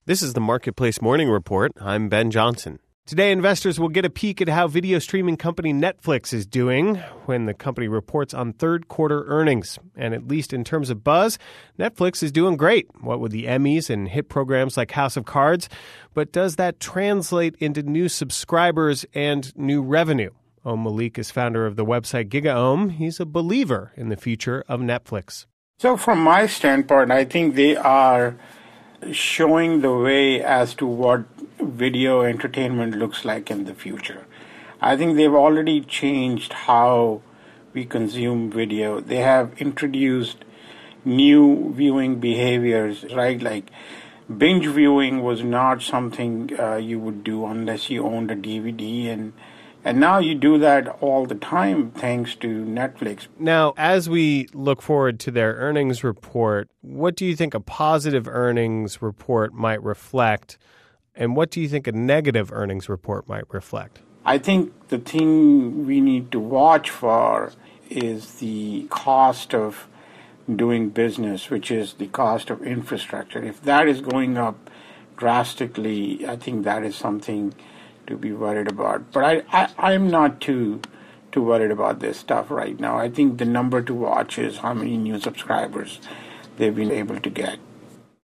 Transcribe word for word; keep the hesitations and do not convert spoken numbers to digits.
This is the Marketplace Morning Report. I'm Ben Johnson. Today, investors will get a peek at how video streaming company Netflix is doing when the company reports on third quarter earnings. And at least in terms of buzz, Netflix is doing great, what with the Emmys and hit programs like House of Cards. But does that translate into new subscribers and new revenue? Om Malik is founder of the website GigaOm. He's a believer in the future of Netflix. So from my standpoint, I think they are showing the way as to what video entertainment looks like in the future. I think they've already changed how we consume video. They have introduced new viewing behaviors, right? Like binge viewing was not something uh, you would do unless you owned a D V D, and And now you do that all the time thanks to Netflix. Now, as we look forward to their earnings report, what do you think a positive earnings report might reflect? And what do you think a negative earnings report might reflect? I think the thing we need to watch for is the cost of doing business, which is the cost of infrastructure. If that is going up drastically, I think that is something to be worried about. But I, I, I'm not too too worried about this stuff right now. I think the number to watch is how many new subscribers they've been able to get.